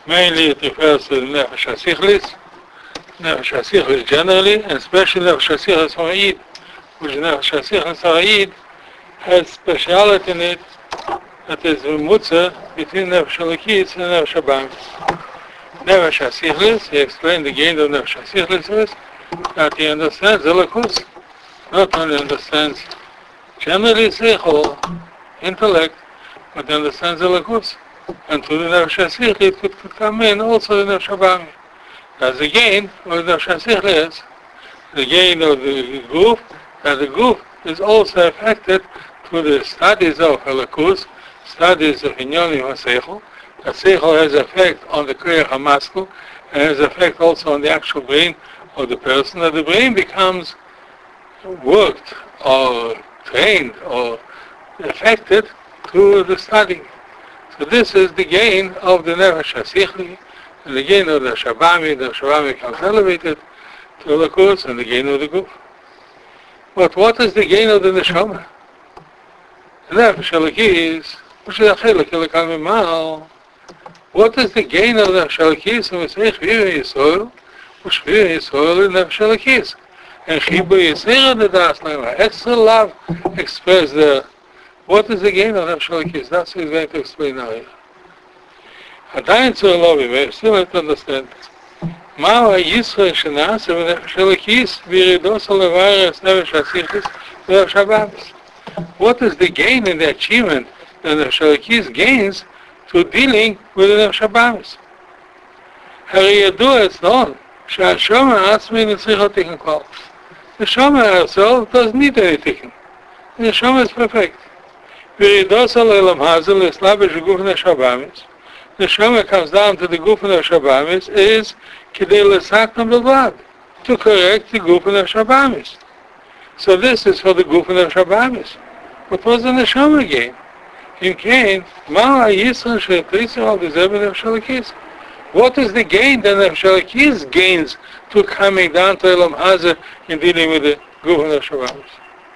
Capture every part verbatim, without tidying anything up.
Mainly it refers to the Nefesh HaSichlis, Nefesh HaSichlis generally, and especially Nefesh HaSichlis Ha'id, which Nefesh HaSichlis Ha'id has speciality in it that is Mutza between Nefesh HaLakis and Nefesh HaBamis. Nefesh HaSichlis, he explained the gain of Nefesh HaSichlis is that he understands the Lakus, not only understands generally Seichel, intellect, but he understands the Lakus. And through the Nefesh HaSichlis it could, could come in also the Nefesh HaBamis. That's the gain of the Nefesh HaSichlis is the gain of the Guf, that the Guf is also affected through the studies of Lakus, studies of Inyanim HaSeichel. The Seichel has effect on the Koyach HaMaskul, and has effect also on the actual brain of the person, that the brain becomes worked or trained or affected through the study. So this is the gain of the Nefesh HaSichli, and the gain of the Shabami. The Shabami becomes elevated to the Lakus, and the gain of the Guf. But what is the gain of the Neshama? The Nefesh HaLakis, which is a Chelik Elokam Mimal. What is the gain of the Nefesh HaLakis? And we say, Chviv Yisrael, which Chviv Yisrael is Nefesh HaLakis. And Chibur Yisrael, the Das Lema, extra love expressed there. What is the gain of Nefesh HaLakis? That's what he's going to explain now here. Adayin Tzur Lovi, we still have to understand. Ma'u Yisrael Shenasa v'Nefesh HaLakis v'Yiridos HaLevares Nefesh HaSichlis v'Nefesh HaBamis. What is the gain in the achievement that Nefesh HaLakis gains to dealing with the Nefesh HaBamis? Hari Yadua, it's known, שהשומר עצמי נצריך תיקן כלל. The Shoma herself doesn't need any tikkun. The Shoma is perfect. V'Yiridos HaLelam Hazel L'Slabish Guf Nefesh HaBamis. The Shoma comes down to the Guf Nefesh HaBamis is Kidei L'Saknam B'Vad, to correct the Guf Nefesh HaBamis. So this is for the Guf Nefesh HaBamis. What was the Neshama gain? In Cain, Ma'u Yisrael She'Trisrael B'Zeh B'Nefesh HaLakis. What is the gain that Nefesh HaLakis gains to coming down to Elam Hazeh in dealing with the Guf Nefesh HaBamis?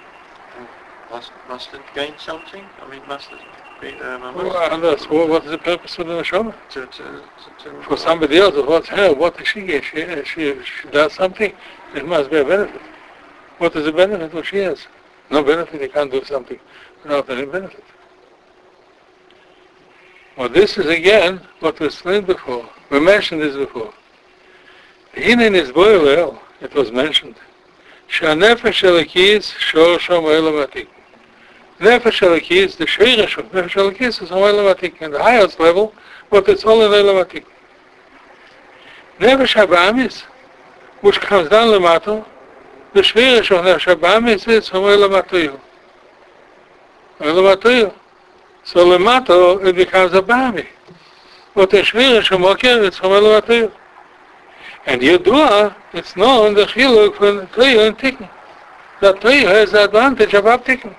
Must, must it gain something? I mean, must it be... Um, well, that's, what, what is the purpose of the Neshama? To, to, to, to, For somebody else, what's her? What does she get? She, she, she does something, it must be a benefit. What is the benefit what she has? No benefit, you can't do something without any benefit. Well, this is again what we explained before. We mentioned this before. Hinin is boiler, it was mentioned. Shanefesh HaLakis shor shom olam atik. Nefesh HaLakis, the sheirish of Nefesh HaLakis is on olam atik, and the highest level, but it's all in olam atik. Nefesh HaBamis, which comes down lemato, the sheirish of Nefesh HaBamis is on olam atoyu. Olam atoyu. So lemato, it becomes a bami. But the shvira shemokir, it's from olam atoyu. And Yedua, it's known the chiluk from toyu and tikkun. That toyu has the advantage of uptikkun.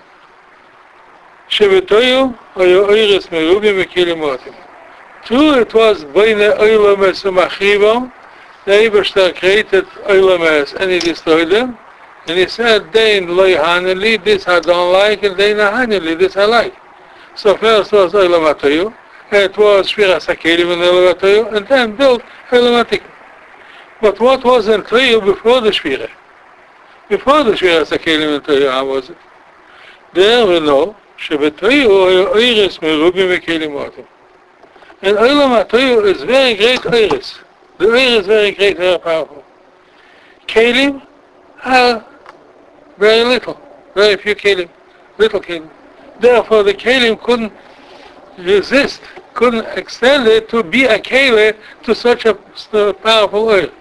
Shevitoyu, oyu oiris merubim v'kilim motim. True, it was boine oilam es u'machivom. The Eibishter created oilam es, and he destroyed them. And he said, Dein lo yahaneli, this I don't like, and Dein yahaneli, this I like. So first was Olam HaToyu, and it was Shviras HaKelim in Olam HaToyu, and then built Olam HaTikkun. But what was in Toyu before the Shvira? Before the Shviras HaKelim in Toyu, how was it? There we know, Shebetoyu Oiris Merubim V'Kelim Motim. And Olam HaToyu is very great Oiris. The Oiris is very great, very powerful. Kelim are very little, very few Kelim, little Kelim. Therefore, the Kelim couldn't resist, couldn't extend it to be a Kele to such a powerful oil.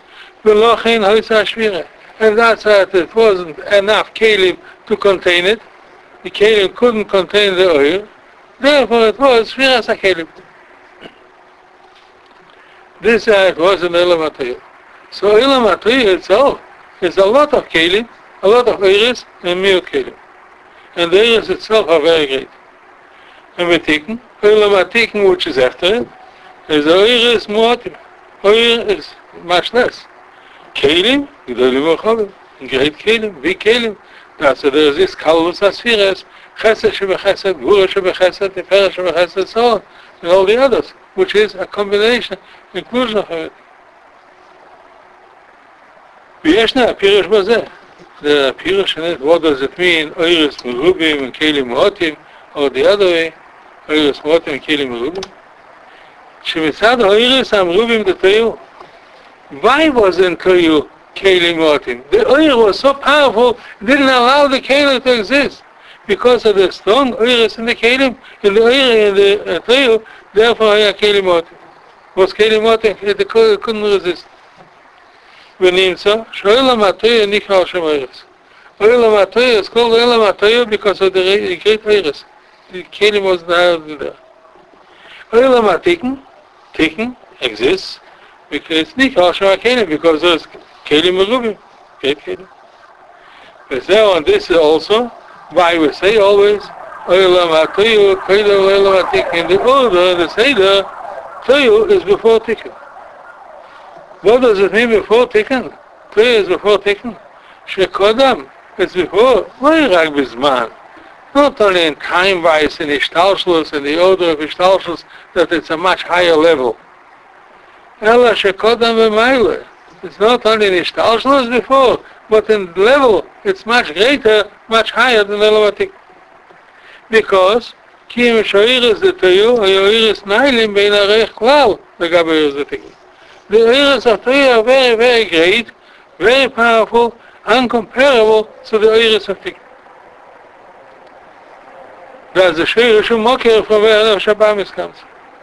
And that's why it wasn't enough Kelim to contain it. The Kelim couldn't contain the oil. Therefore, it was Shviras HaKelim. This is how it was in Olam HaToyu. So Olam HaToyu itself is a lot of Kelim, a lot of oiris, and mere Kelim. And the oiris itself are very great. And we tikkun, Olam HaTikkun, which is after it, is oiris mu'atim. Oir is much less. Kelim, Gedolim V'Chovim, great Kelim, big Kelim. That's why there is this Kalvus HaSfiras, Chesed Shebechesed, Gvura Shebechesed, Tiferet Shebechesed, so on, and all the others. which is a combination, inclusion of it. וישנה הפירוש בזה. The הפירוש in it, what does it mean? Oiris merubim and kelim motim, or the other way, oiris motim and kelim merubim. שמצד האוירס המרובים דתאו, why wasn't Toyu kelim motim? The oir was so powerful, it didn't allow the kelim to exist. Because of the strong oiris in the kelim, in the oir in the uh, Toyu, therefore היה kelim motim. Was kelim motim, it couldn't resist. ונמצא שעולם התויר נקרא על שם אוירס. עולם התויר is called עולם התויר because of the great oiris. The kelim was not there. עולם התיקן, תיקן exists because it's נקרא על שם הכלים because there's kelim merubim, great kelim. וזהו, and this is also why we say always עולם התויר, קודם עולם התיקן. In the order, the seder, תויר is before תיקן. What does it mean before taken? Prayer is before taken. Shekodam, it's before, very רק בזמן. Not only in time-wise, in Ishtalshlus, in the order of Ishtalshlus, that it's a much higher level. Ella shekodam v'maila. It's not only in Ishtalshlus before, but in level, it's much greater, much higher than Elavatik. Because, כי אם שאירס דתיו, היו אירס ניילים בין הרייך כלל, לגבי אירס דתיו. The oiris of Torah are very, very great, very powerful, uncomparable to the oiris of Tikva. That's the Shir Shum Moker from where Nefesh Abamis comes.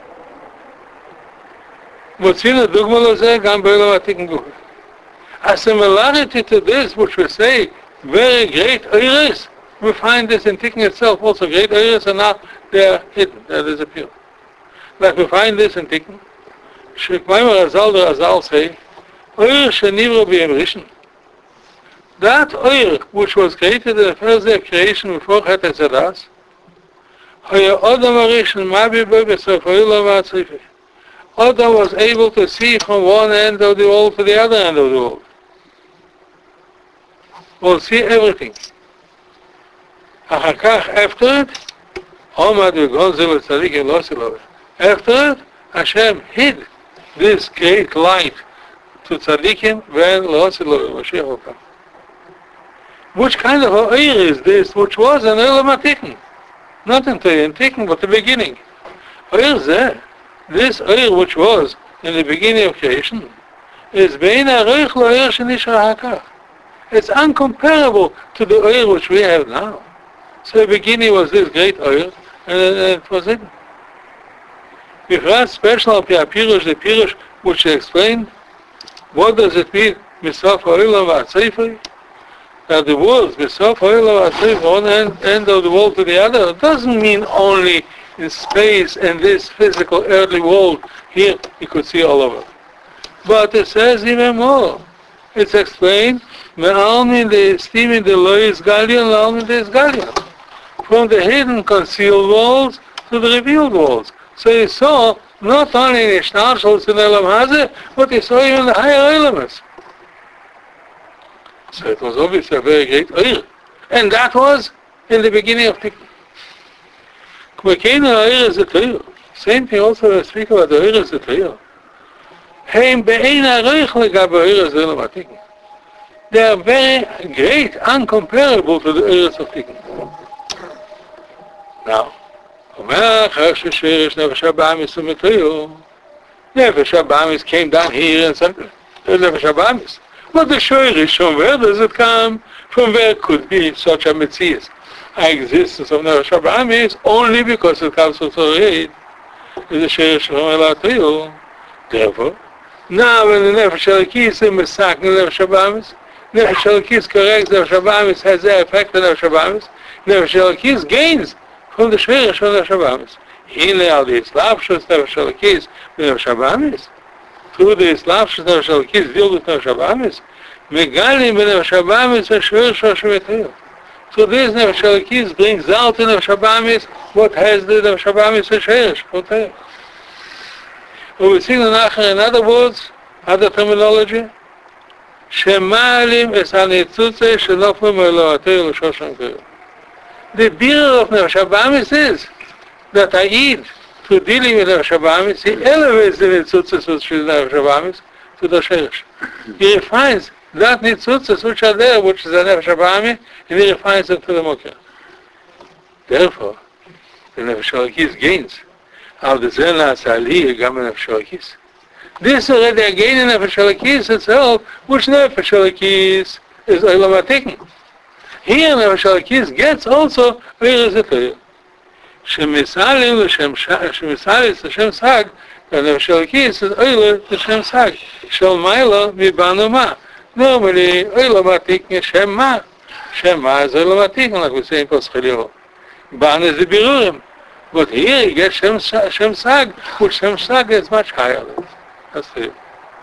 מוצאים הדוגמה לזה גם בעולם התיקון גופי. A similarity to this, which we say, very great oiris, we find this in Tikva itself also, great oiris, and now they are hidden, they disappear. Like we find this in Tikva. שכמיימר הזל והזל say, oir שנברו בהם ראשון. That oir, which was created in the first day of creation before Chet HaTzadas, היה אדם הראשון מביע בו בסוף העולם והצריפה. Adam was able to see from one end of the world to the other end of the world. Will see everything. אחר כך, after it, עומד וגונזל וצדיקים לא סילובה. After it, Hashem hid this great light to tzaddikim when L'Otzilo Mashiach will come. Which kind of oir is this, which was an Olam HaTikun? Not in Tikun, but the beginning. Oir zeh, this oir which was in the beginning of creation, is bein ha'roich l'oir shenishra hakach. It's uncomparable to the oir which we have now. So the beginning was this great oir, and it was hidden. בפרט special על פי הפירוש, the פירוש which they explained, what does it mean, מסוף העולם והצפרי? That the words, מסוף העולם והצפרי, one end, end of the world to the other, doesn't mean only in space and this physical earthly world, here you could see all over. But it says even more. It's explained, me'almin the esteeming the lois gallion, me'almin the gallion. From the hidden concealed worlds to the revealed worlds. So he saw not only in Ishtalshlus in Elam Hazeh, but he saw even the higher elements. So it was obviously a very great oir. And that was in the beginning of Tikva. K'mekeinu ha'oir is the Torah. Same thing also when we speak about the oir is the Torah. Heim be'ein ha'roich legabe oir is the Elam HaTikva. They are very great, uncomparable to the oirs of Tikva. Now, Nefesh Abamis came down here and said, Nefesh Abamis. But the Shoirish, from where does it come? From where could be such a Metzias? Existence of Nefesh Abamis only because it comes from Torah. Is the Shoirish from Elatoyu. Therefore, now when the Nefesh Elokis is Mesak Nefesh Abamis, Nefesh Elokis corrects Nefesh Abamis, has the effect on Nefesh Abamis. Nefesh Elokis gains from the Shvira Shal Nefesh Abamis. Hine al the Islavshus Nefesh Elokis Nefesh Abamis. Through the Islavshus Nefesh Elokis deal with Nefesh Abamis. Megalim Nefesh Abamis a Shvira Shal Shemetayah. So this Nefesh Elokis brings out in Nefesh Abamis what has the Nefesh Abamis a Shvira Shal Shemetayah. We see in other words, other terminology, Shemalim es hanitzutze shenofim eloatei l'shoshan k'yom. The beer of Nefesh Abamis is that I eat to dealing with Nefesh Abamis, he elevates the Nitzutzes which is Nefesh Abamis to the Sheresh. He refines that Nitzutzes which are there, which is the Nefesh Abami, and he refines them to the Mokir. Therefore, the Nefesh Elokis gains. Al the Zenas Ali Gam Nefesh Elokis. This already again in Nefesh Elokis itself, which Nefesh Elokis is Olam HaTikun. Here Nefesh Elokis gets also where is it Torah. Shemisalim l'Shem Shemisalim l'Shem Sag, the Nefesh Elokis is Olam l'Shem Sag. Shel Maila Mibanu Ma. Normally Olam HaTikun is Shem Ma. Shem Ma is Olam HaTikun, like we say in Paschal. Ban is the Birurim. But here you get Shem, Shem Sag, which Shem Sag is much higher. That's it.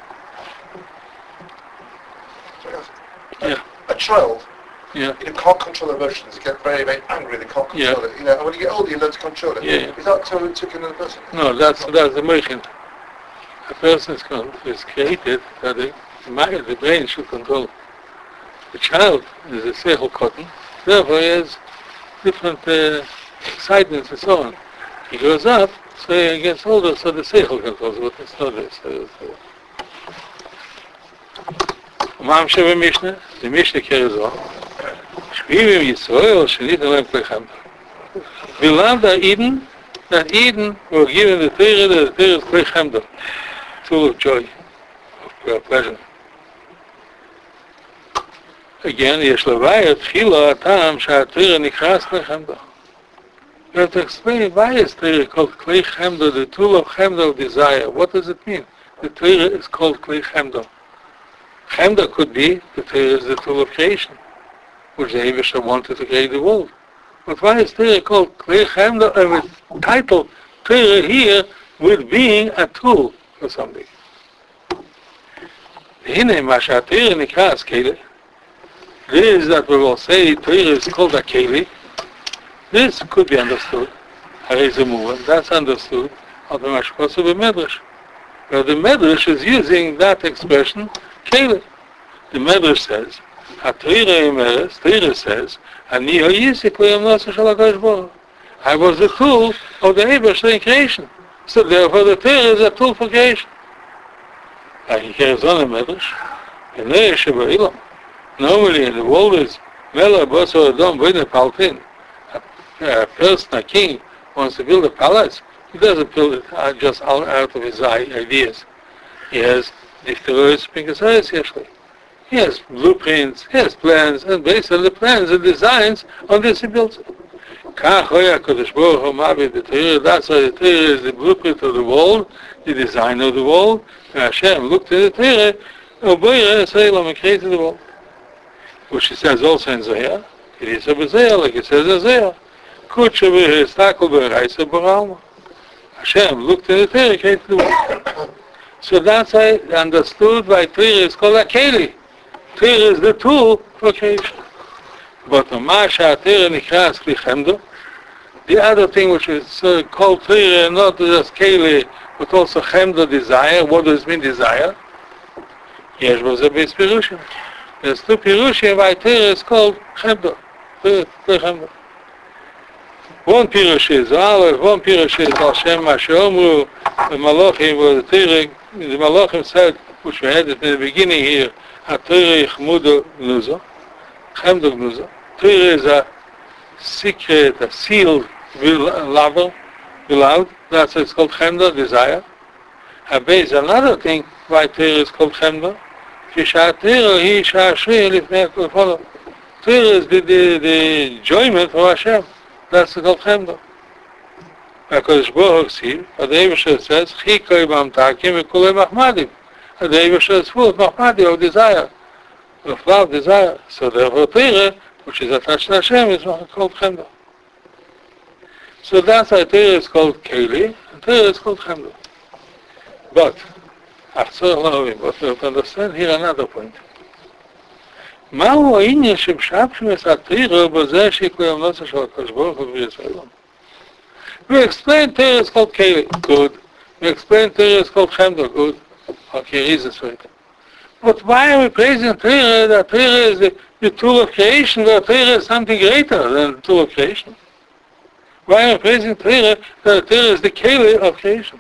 Yeah. A child, Yeah. you can't control emotions. They get very, very angry. They can't control Yeah. it. You know, and when you get older, you learn to control it. Yeah. Is that so took another person? No, that's that's the motion. A person is, con- is created that the, the mind, the brain should control. The child is a seichel cotton. Therefore, he has different uh, excitements and so on. He grows up, so he gets older, so the seichel controls, but it's not this. Mam Sheva Mishnah, the Mishnah carries on. Shvivim Yisrael, Shenit Alem Klechem. We learned that Eden, that Eden were given the Torah, that the Torah is Klechem, full of joy, of pleasure. Again, Yesh Levaya, Tchila, Atam, Sha'atorah Nikras Klechem. We have to explain why is Torah called Klei Chemdo, the tool of Chemdo, of desire. What does it mean? The Torah is called Klei Chemdo. Chemdo could be the Torah is the tool of creation, which the Eibusha wanted to create the world. But why is Torah called Klei Chemdo, and with title Torah here with being a tool for something? Hine Masha Torah Nikras Keli. This that we will say Torah is called a Keli. This could be understood. That's understood of the Mashkosu Medrash. But the Medrash is using that expression, Keli. The Medrash says, HaTorah Emeres, Torah says, Ani ha'yisik le'yam nosa shel HaKadosh Baruch Hu. I was the tool of the Eibusha in creation. So therefore the Torah is a tool for creation. And he carries on the Medrash. Normally in the world is Mela Boso Adon B'nei Palpin. A person, a king, wants to build a palace, he doesn't build it uh, just out, out of his ideas. He has dictators, he has blueprints, he has plans, and based on the plans and designs, on this he builds it. That's why the Torah is the blueprint of the world, the design of the world, and Hashem looked at the Torah, and created the world. Which he says also in Zohar, it is a Zohar, like it says in Zohar. Hashem looked at the Torah, created the world. So that's why understood why Torah is called a Keli. Torah is the tool for creation. But the Masha Torah Nikras Kli, the other thing which is uh, called Torah, not just Keli, but also Chemdo, desire. What does it mean, desire? Yes, was a base Pirushim. There's two Pirushim why Torah is called Chemdo. Chemdo. One Pirush is Aleph, one Pirush is Hashem Mashomru, the Malachim, where the Torah, the Malachim said, which we had in the beginning here, HaTorah Yichmudo Gnuzo, Chemdo Gnuzo. Torah is a secret, a sealed lover, beloved. That's why it's called Chemdo, desire. Habei is another thing why Torah is called Chemdo. Torah is the, the, the enjoyment of Hashem. That's called Chemdo. HaKadosh Baruch Hu, the Eibusha says, Chikoi b'amtakim v'kulei machmadim. The Eibusha is full of machmadim, of desire, of love, desire. So therefore Torah, which is attached to Hashem, is called Chemdo. So that's why Torah is called Keli, and Torah is called Chemdo. But, but we have to understand here another point. מהו העניין שמשבשים את התורה בזה שיקוים נוסח של הקדוש ברוך הוא בישראל? We explain Torah is called Keli, good. We explain Torah is called Chemdo, good. Okay, reasons for it. But why are we praising Torah that Torah is the, the tool of creation, that Torah is something greater than the tool of creation? Why am I praising Torah? That Torah is the keli of creation.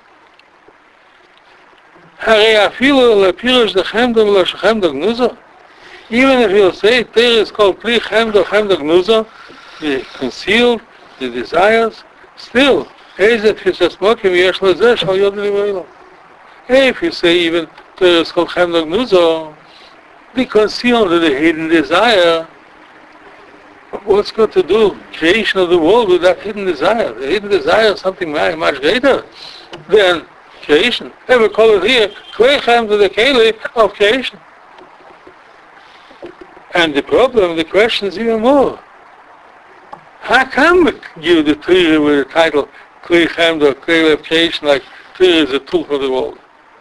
Even if you say Torah is called Kli Chemda Chemda Gnuza, the concealed, the desires, still, if you say even Torah is called Chemda Gnuza, the concealed, the hidden desire, what's got to do creation of the world with that hidden desire? The hidden desire is something much greater than creation. And we call it here Kli Chemda, the keli of creation. And the problem, the question is even more. How come we give the Torah with the title Kli Chemda, keli of creation, like Torah is a tool for the world?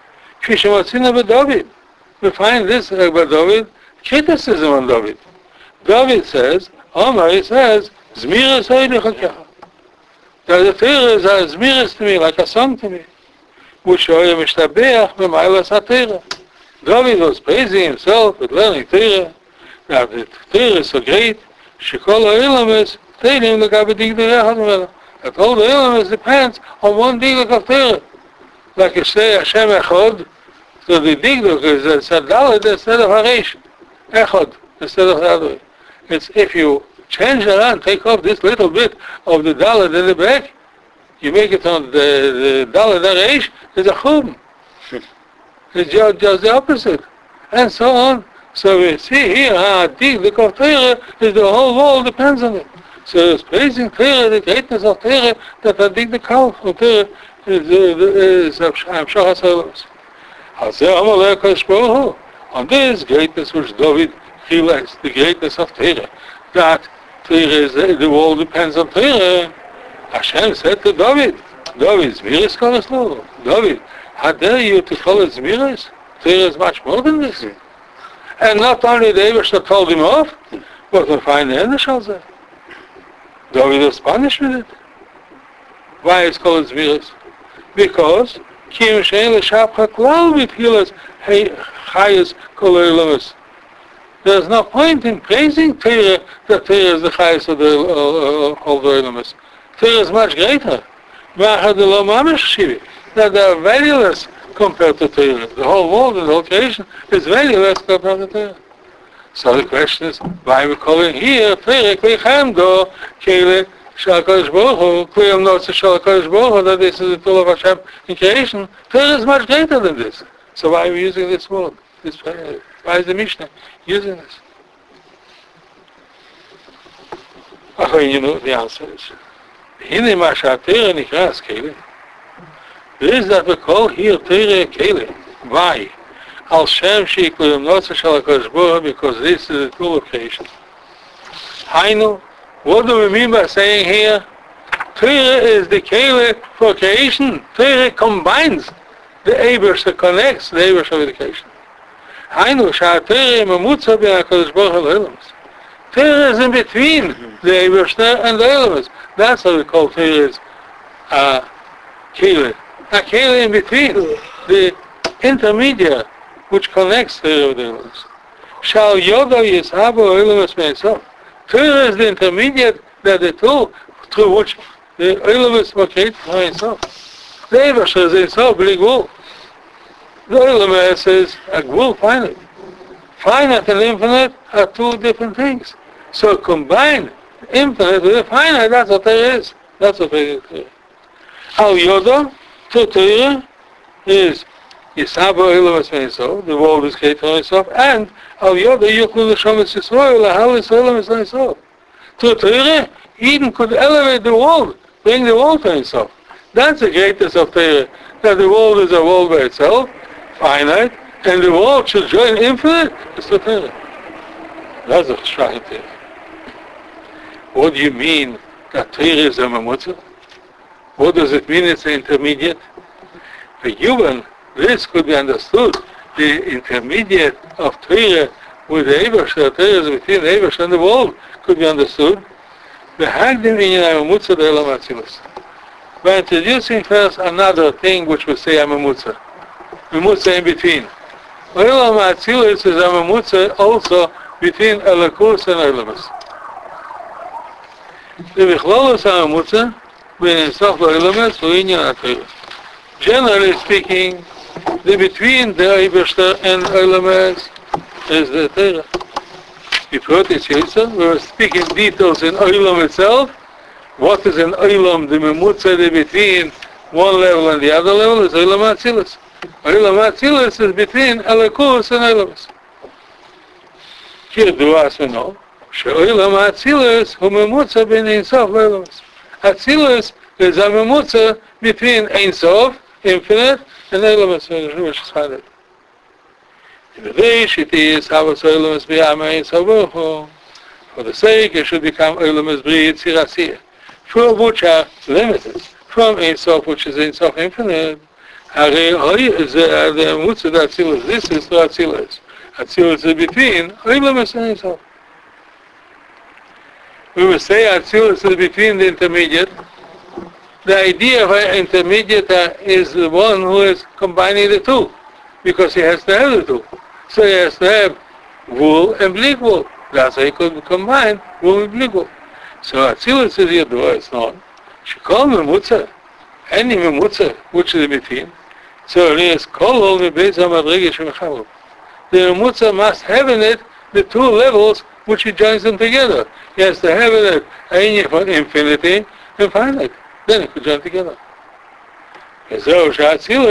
We find this about David, criticism on David. David says, Omar, he says, Zmiris Heidechakecha. That the Torah is a Zmiris to me, like a song to me. Which Oya Mishtabeach B'Mailas HaTorah. David was praising himself with learning Torah. Now the Torah is so great, Shekol HaElam is Teilim L'gabe Digdei Echad Mela. That all the Elam depends on one Digdei of Torah. Like you say, Hashem Echad, so the Digdei is a Sadalad instead of Haresh. Echad instead of the other way. It's if you change around, take off this little bit of the Dalad in the back, you make it on the, the Dalad Haresh, it's a Chum. It's just, just the opposite. And so on. So we see here how deep the Torah is, the whole world depends on it. So it's praising Torah, the greatness of Torah, that I think the call of Torah is Hamshach HaSolos. On this greatness which David realized, the greatness of Torah, that Torah is, the world depends on Torah, Hashem said to David, David, Zmiris call us Lord. David, how dare you to call it Zmiris? Torah is much more than this. And not only the Ebershter told him off, but we find the end shall say. David was punished with it. Why is it called Zmiris? Because Kim Shein L'Shapcha Klal V'Tchilas Chayas Kol Ha'olamus. There's no point in praising Torah that Torah is the Chayas of the whole Ha'olamus. Torah is much greater. That they are valueless compared to Torah. The whole world and the whole creation is valueless compared to Torah. So the question is, why are we calling here Torah Kli Chemda, keli Shel HaKadosh Baruch Hu, Kli Amnotza Shel HaKadosh Baruch Hu, that this is the tool of Hashem in creation? Torah is much greater than this. So why are we using this word? This, uh, why is the Mishnah using this? Okay, you know the answer is, Hine ma she'aTorah nikras keli. This that we call here Torah keli. Why? Al Shem Shikli Amnotza Shel HaKadosh Baruch Hu, because this is the tool of creation. Hainu, what do we mean by saying here? Torah is the keli for creation. Torah combines the Ebershter, connects the Ebershter with the creation. Hainu, she'aTorah memutza ben HaKadosh Baruch Hu l'Olamus. Torah is in between the Ebershter and the Olamus. That's what we call Torah is uh, keli. A keli in between, the intermediate which connects Torah with the Olamus. Shal Yodo Yishabu Olamus Me'esav. Torah is the intermediate, that the tool through which the Olamus was created for himself. The Ebershter is himself, big Gvul. The Olamus is a Gvul, finite. Finite and infinite are two different things. So combine infinite with the finite, that's what Torah is. That's what Torah is. Al Yodo, to Torah, is Yisabu Olamus Me'esav, the world is created for himself, and Al Yodo Yuklu L'Shometz Yisrael, L'Halis Olamus Me'esav. To Torah, Eden could elevate the world, bring the world to himself. That's the greatness of Torah, that the world is a world by itself, finite, and the world should join infinite. It's the Torah. That's the Shach Torah. What do you mean that Torah is a memutza? What does it mean it's an intermediate? For human, this could be understood. The intermediate of Torah with the Ebershter, Torah is between the Ebershter and the world, could be understood. By introducing first another thing which we say a memutza. Memutza in between. Olam HaAtzilus is a memutza also between Elokus and Olamus. The Bichlolus HaMemutza בין אינסוף לאילומס הוא עניין התורה. Generally speaking, the between the Eibishter and Eilomes is the Torah. Before this Yisrael, we were speaking details in Eilom itself. What is in Eilom, the Memutza, the between one level and the other level, is Eilom Atzilus. Eilom Atzilus is between Elikus and Eilomes. Here do as we know, שאילום Atzilus הוא ממוצע בין אינסוף ואילומס. Atzilus is a ממוצע between אינסוף, infinite, and Eilomes, which is finite. The wish it is how it's Eilomes b'yama Einsov, for the sake it should become Eilomes b'ri Yitzirasiyah, from which are limited, from Einsov, which is Einsov infinite. הרי הוי זה הממוצע ד'Atzilus, this is the Atzilus. Atzilus is between Eilomes and Einsov. We will say Atzilus is between the intermediate. The idea of an intermediate is the one who is combining the two, because he has to have the two. So he has to have wool and bleak wool. That's how he could combine wool and bleak wool. So Atzilus is Yadua, it's known. Shekol Memutza, any Memutza, which is in between. So it is Kol Ol Mebeis HaMadrega Shemechavot. The Memutza must have in it the two levels which he joins them together. He has to have in it Ein for infinity and finite. Then it could join together. Where is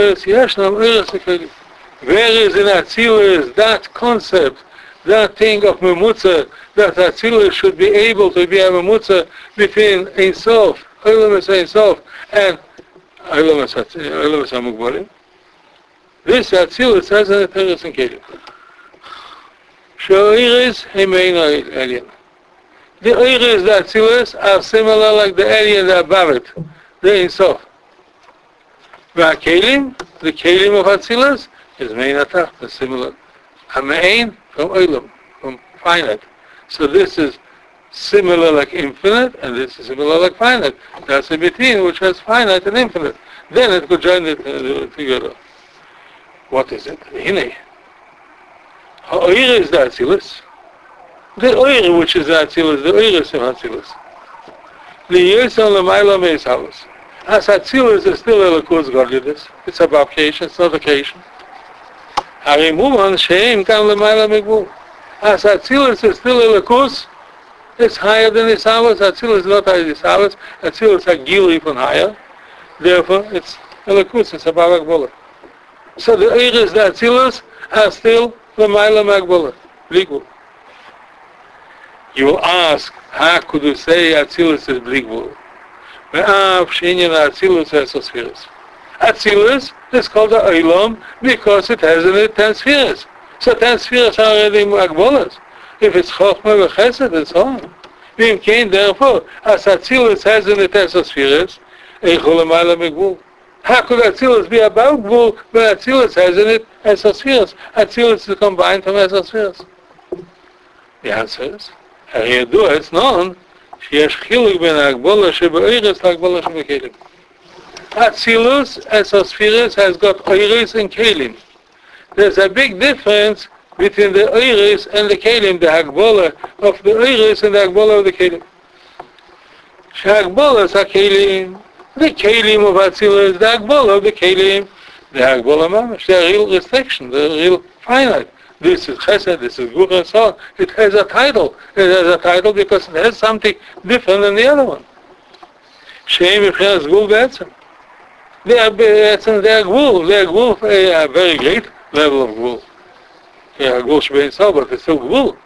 in Atzilus that concept, that thing of Memutza, that Atzilus should be able to be a Memutza between Ein Sof, Eilomes Ein Sof, and Eilomes HaMugbalim? This Atzilus has an Teres and Kelim. She'oiris Hemein Alien. The Oiris, the Atzilus, are similar like the alien, the above it, the Ein Sof. The Kelim, the Kelim of Atzilus, is Mein Atach, the similar. Hamein from Oilam, from finite. So this is similar like infinite, and this is similar like finite. That's in between, which has finite and infinite. Then it could join it uh, together. What is it? Hine. Ha'oir is the Atzilus. The oir, which is the Atzilus, the oir is the Atzilus. The Yisrael L'mayla Meis Halus. As Atzilus is still a Elikus godliness. It's a bapcation, it's not a occasion. Harimuman Sheim Kam L'mayla Megvul. As Atzilus is still a Elikus, it's higher than Isavas. Atzilus is not higher than Isavas. Atzilus is a Gili from higher. Therefore, it's Elikus, it's a Babak. So the oir is the Atzilus are still L'mayla Megvul. Bligvul. You will ask, how could you say Atzilus is Bligvul? Ve'av she'inyan Atzilus Esosfiras. Atzilus is called the Olam because it has in it ten spheres. So ten spheres are already Magbolas. If it's Chochmah v'Chesed and so on. V'im kein, therefore, as Atzilus has in it Esosfiras, Eichol L'mayla Megvul. How could Atzilus be above Gvul when Atzilus has in it Esosfiras? Atzilus is combined from Esosfiras. The answer is, הרי ידוע, it's known, שיש חילוק בין ההגבולה שבאוירס להגבולה שבכלים. Atzilus, Esosfiras, has got oiris and kelim. There's a big difference between the oiris and the kelim, the hagbola of the oiris and the hagbola of the kelim. Shehagbolas are kelim, the kelim of Atzilus, the hagbola of the kelim, the hagbola mamash, the real restriction, the real finite. This is Chesed, this is Gvul, and so on. It has a title. It has a title because it has something different than the other one. Sheim Yifcheres Gvul Be'etzem. They are Be'etzem, they are Gvul. They are Gvul, a very great level of Gvul. They are Gvul Shebein Sof, but it's still Gvul.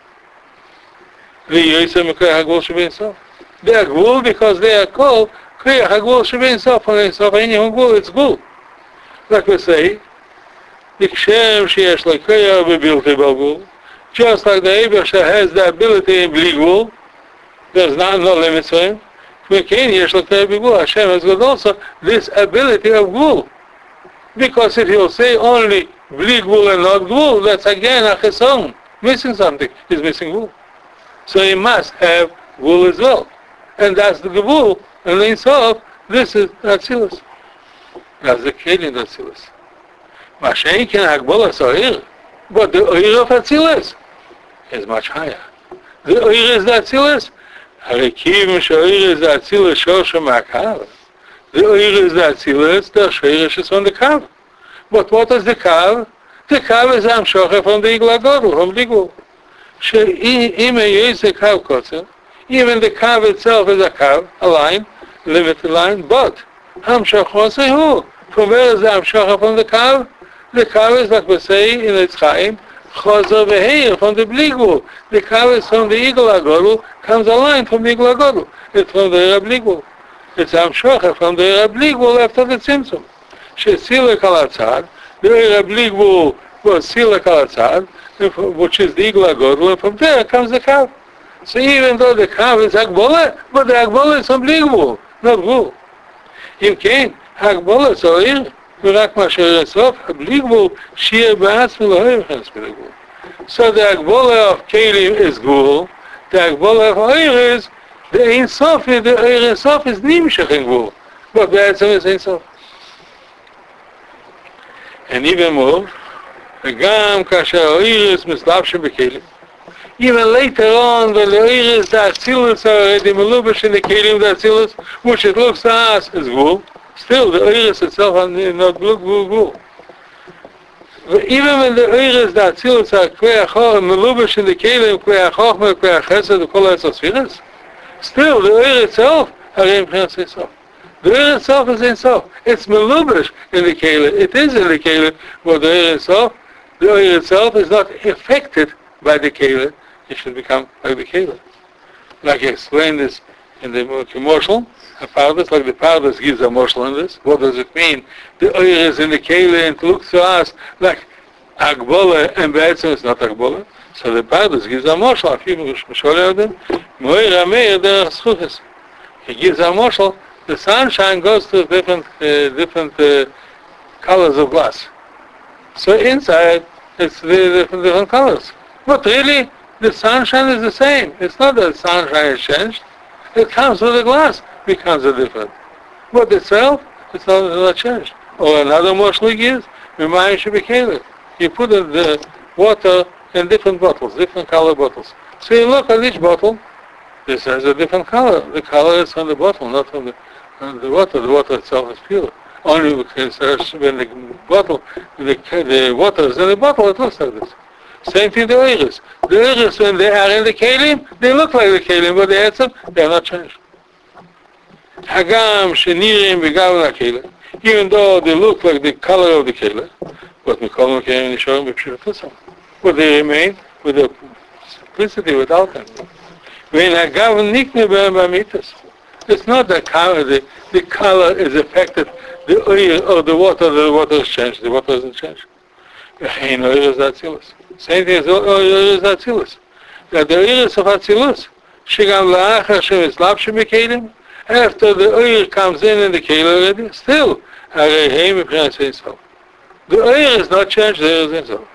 They are Gvul Shebein Sof. They are Gvul because they are called Kriya Gvul Shebein Sof. And in Sof, any Gvul, it's Gvul. Like we say, Dikshem sheyesh l'koyah b'bilti b'gvul. Just like the Eibusha has the ability in bli gvul, there's not no limits for him. V'kein yesh l'koyah b'gvul. Hashem has got also this ability of gvul. Because if he'll say only bli gvul and not gvul, that's again a cheson, missing something. He's missing gvul. So he must have gvul as well. And that's the gvul. And in Sof, this is Atzilus. That's the kelim Atzilus. Mashen can Hagbolas Oir, but the Oir of Atzilus is much higher. The Oir is the Atzilus. Harikim Shoir is the Atzilus Shosha Makar. The oil is the Atzilus, the Shirish is on the Kav. But what is the Kav? The Kav is Amshocha from the Igla Godel, from the Igla. Is a Kav Kotzer. Even the Kav itself is a Kav, a line, limited line, but Amshocha who? From where is the Amshocha from the Kav? The Kav is like we say in Eitz Chaim, Chozer Veheir from the Bligul. The Kav is from the Igla Godel, comes a line from the Igla Godel. It's from the Eira Bligul. It's Amshocha from the Eira Bligul after the Tzimtzum. She'sila Kalatzad, the Eira Bligul was Sila Kalatzad, which is the Igla Godel, and from there comes the Kav. So even though the Kav is Hagbola, but the Hagbola is from Bligul, not Gul. Im Kain, Hagbola is Oir, ורק מה שרצוף, Bligul, Shir Ba'atzmi L'Oir Chens Bligul. So the Hagbola of Kelim is Gul, the Hagbola of Oir is the Ein Sof, the Oir Ein Sof is Nimshach in Gul, but Ba'atzim is Ein Sof. And even more, וגם כאשר האוירס מסלבשים בכלים. Even later on, the האוירס, the Atzilus already melubash in the kelim, the Atzilus, which it looks to us as Gul, still the האוירס itself is not Gul, Gul, Gul. Even when the האוירס, the Atzilus are kvei achor, melubash in the kelim, kvei achor, kvei achesed, kol ha'esosfiras, still the האויר itself, הרי מבחינת itself. The Eir itself is Ein Sof. It's melubash in the Keilah. It is in the Keilah, but the Eir itself, the Eir itself is not affected by the Keilah. It should become like the Keilah. Like I explained this in the Moshel, a Pardes, like the Pardes gives a Moshel in this. What does it mean? The Eir is in the Keilah and it looks to us like Agbola and Be'etzim is not Agbola. So the Pardes gives a Moshel. Afimu Shmeshol Yodim, Moir HaMeir Derech Schuches. He gives a Moshel. The sunshine goes to different uh, different uh, colors of glass. So inside, it's the different, different colors. But really, the sunshine is the same. It's not that the sunshine is changed. It comes with the glass, becomes a different. But itself, it's not, it's not changed. Or another moshel gives, Mimayim Shebekeilah. You put the, the water in different bottles, different color bottles. So you look at each bottle, this has a different color. The color is from the bottle, not from the the water. The water itself is pure. Only because when the bottle, the, the water is in the bottle, it looks like this. Same thing the Eiris. The Eiris, when they are in the Kelim, they look like the Kelim, but the Etzem, they are not changed. Hagam, Shenirim, Begav Kelim. Even though they look like the color of the Kelim, but Mikol Kelim Nishorim B'Pshiratusam. But they remain with the simplicity without them. When Hagav Nikne B'Em B'Amitas. It's not the color, the, the color is affected, the oil or the water, the water is changed, the water doesn't change. Same thing as oil is Atzilus. That the oil is of Atzilus, Shigam La'achar Shem is Lapshim B'Kelim, after the oil comes in in the Kelim already, still, Harei Mipchinas Ein Sof. The oil is not changed, the oil is Ein Sof.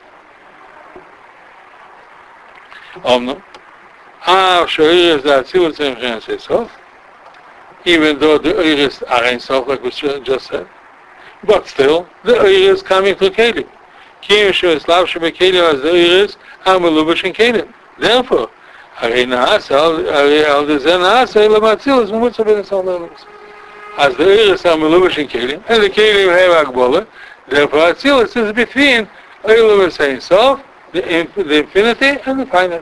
Omnum, Av Sho'oil is Atzilus Mipchinas Ein Sof, even though the Eiris are Ein Sof, like we just said. But still, the Eiris is coming to Kelim. Kim She'eslav She'Bekelim as the Eiris are melubash in Kelim. Therefore, Harei Na'asa, Harei Al Dezen Na'asa, Elam Atzilus, Memutza Ben Esal Le'Elos. As the Eiris are melubash in Kelim, and the Kelim have Agbola, therefore Atzilus is between Elam Ein Sof, the, the infinity, and the finite.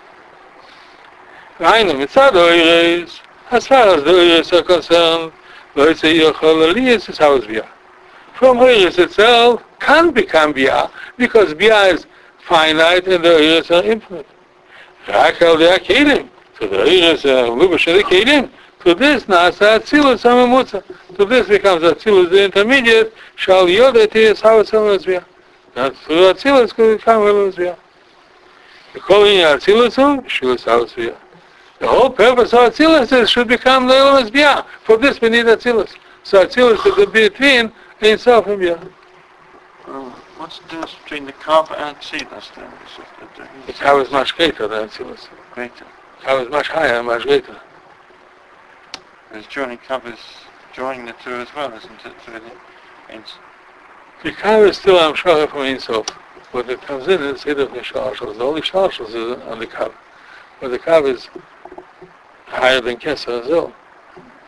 Rainu, Mitzad Eiris, as far as the Eiris are concerned, Eiris is how it's Biyah. From Eiris itself can become Biyah, because Biyah is finite and the Eiris are infinite. Rakal de Kelim, to the Eiris are Lubash the Kelim, to this Nasa Atzilus Hamamutza. To this becomes Atzilus the intermediate, Shal Yodet is how it's Biyah. That through Atzilus can become Biyah. The calling Atzilus, Shilus how it's Biyah. The whole purpose of Atzilus is should become the Elam Biyah. For this we need Atzilus. So Atzilus is between Ein Sof and Biyah. Uh, what's the difference between the Kav and Atzilus then? The Kav is much greater than Atzilus. Greater. Kav is much higher and much greater. Because joining Kav is joining the two as well, isn't it? Really? It's the Kav is still Amshocha from Ein Sof. What it comes in is Hidduch Shalashos. The only Shalashos is on the Kav. But the Kav is higher than Keser as well.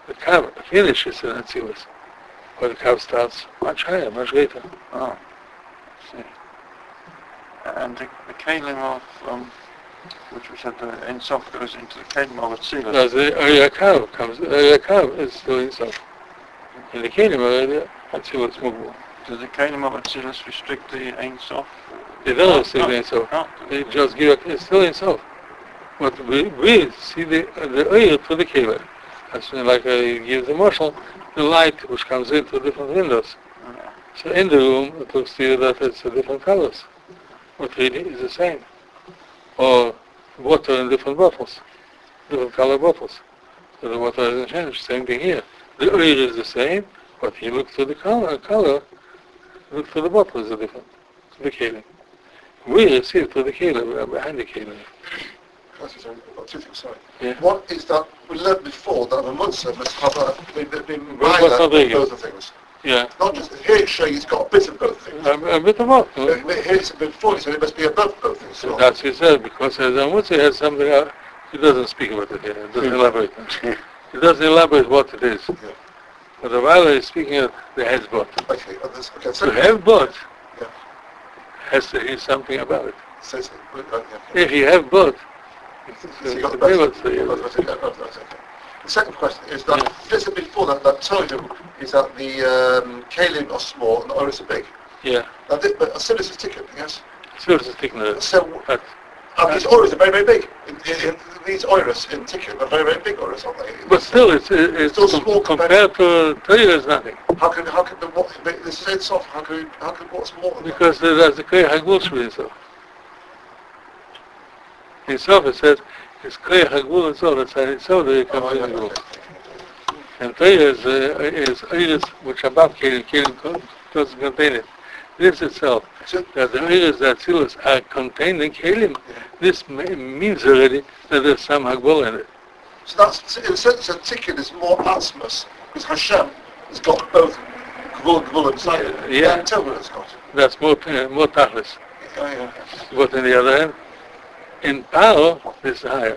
The Kav finishes in Atzilus, but the Kav starts much higher, much later. Oh, I see. And the, the Kalim of, um, which we said the Ein Sof goes into the Kalim of Atzilus. No, the Oyer Kav comes, the Oyer Kav is still Ein Sof. In the Kalim already, Atzilus Mugbu. Does the Kalim of Atzilus restrict the Ein Sof? They don't restrict the Ein Sof. No. They just give a, it's still Ein Sof. But we, we see the, the Oyer through the Kalim. That's like I give the marshal, the light which comes in through different windows. Yeah. So in the room, it looks to you that it's a different colors. But really is the same. Or water in different bottles, different color bottles. So the water hasn't changed. Same thing here. The oil is the same, but you look through the color, color look through the bottle is different. To the kelim. We see it through the kelim, we are behind the kelim. Sorry, I've got two things, sorry. Yeah. One is that we learned before that the Munzer must have a, be, be, be What's minor not very both good? of things. Yeah. Not just, here it's showing it's got a bit of both things. A, a bit of what? But but here it's before it said it must be above both things. So That's what he said, because as Amutzi has something else, he doesn't speak about it here, he doesn't elaborate on it. He doesn't elaborate what it is. Yeah. But the Vala is speaking of the head bot. Okay, uh, this, okay, To so have bot Yeah. has to hear something about it. says it. Uh, yeah, okay. If you have bot, So you got the be able best. to, You got the best, okay, right, right, okay. The second question is that this is before that that told you is that the um, kalim are small and the oris are big. yeah, Now this, but Asilis is ticket, yes. so it's a thickness. So But uh, these oris are very very big. In, in, in, these oris in ticket are very very big oris, aren't they? But still, it's, it's Still com- small compared to Torah is nothing. How can how can the what this is soft? How can how can what's more than that? Because there's the Koyach HaGvul Shvil Insof. In Sof it says, it's Koyach HaGvul Insof, that's how it's so that you can Oh, yeah, bring the okay. Gvul. And Torah is, uh, is Iris, which above Kelim, Kelim doesn't contain it. This itself, So, that the Iris that Silas are contained in Kelim, this ma- means already that there's some Hagvul in it. so that's in a sense a ticket is more asmus because Hashem has got both Gvul and Gvul inside it. Yeah. And Torah has got. That's more, uh, more Tachlis. Oh, yeah. But on the other hand, in power, it's higher.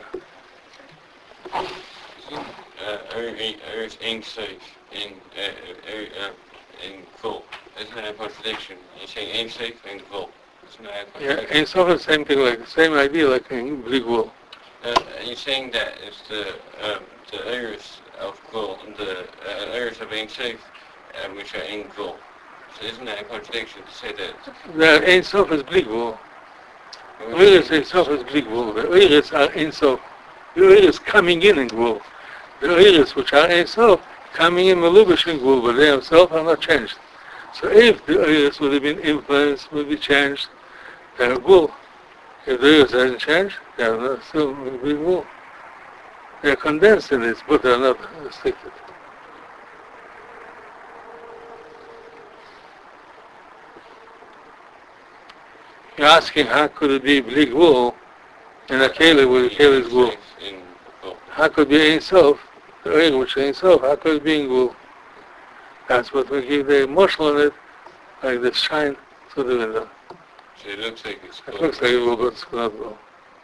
Uh, er, er is één safe in, uh, er, uh, in full. Isn't that a contradiction? You're saying één safe in full. Isn't that a Yeah, contradiction? in Sof it's the same thing, like, same idea like in Big Wool. Uh, you're saying that it's the, um, the areas of full, the uh, areas of één safe, uh, which are in full. So isn't that a contradiction to say that? The Ein Sof is Big Wool. The Iris Ein Sof is Big Wool. The Iris are Ein Sof. The Iris coming in in Wool. The Iris which are Ein Sof coming in Malubish in Wool, but they themselves are not changed. So if the Iris would have been influenced, would be changed, they are Wool. If the Iris hasn't changed, they are not still Big Wool. They are condensed in this, but they are not restricted. You're asking how could it be Blig Wool in a Kele with a Kele's Wool? In full. How could it be Ein Sof, the oil which is Ein Sof, how could it be in Wool? That's what we give the emotion on it, like the shine through the window. So it looks like it's It full. looks like it will, but it's not Wool.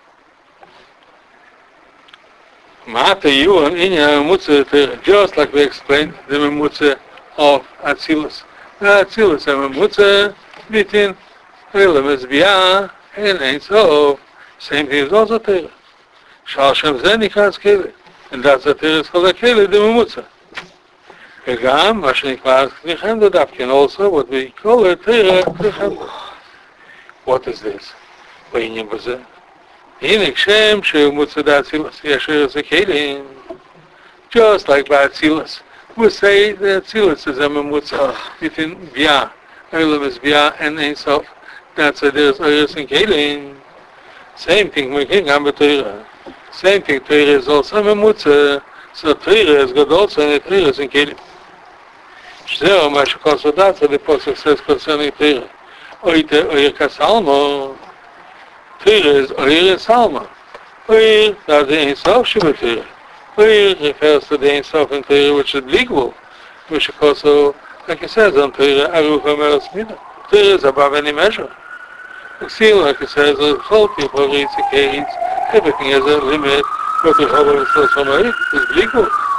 Ma'ata you and Inya Memutze, just like we explained, the Memutze of Atzilus. Atzilus, a Memutze between Elam Esbiah and Ein Sof. Same thing is also Torah. Shal Shem Zeh Nikras Kele. And that's the Torah is called a Kele, the Memutze. וגם, מה שנקרא כלי דווקא, also what we call it Torah כלי חמדה. What is this? בעניין בזה? הנה כשם שהוא מוצא דאצילוס, יש איזה כלים. Just like באצילוס. We say that Atzilus is a memutza between Bia, Elam is Bia and Ein Sof. That's why there's Oris and Kelim. Same thing we can have Torah. Same thing, Torah is also a memutza. So Torah has got also an Torah and Kelim. זהו מה שקונסודציה לפוסק says concerning Torah. Oite Oir Kasalmo. Torah is Oir Salmo. Oir, that's the Ein Sof Shabbat Oir refers to the Ein Sof in Torah, which is legal, which is also, like it says on Torah, Aruf HaMeros Midah. Torah is above any measure. You see, like it says, Cholti, Boritz, Keitz, everything has a limit, but the Cholti is also Oir, is legal.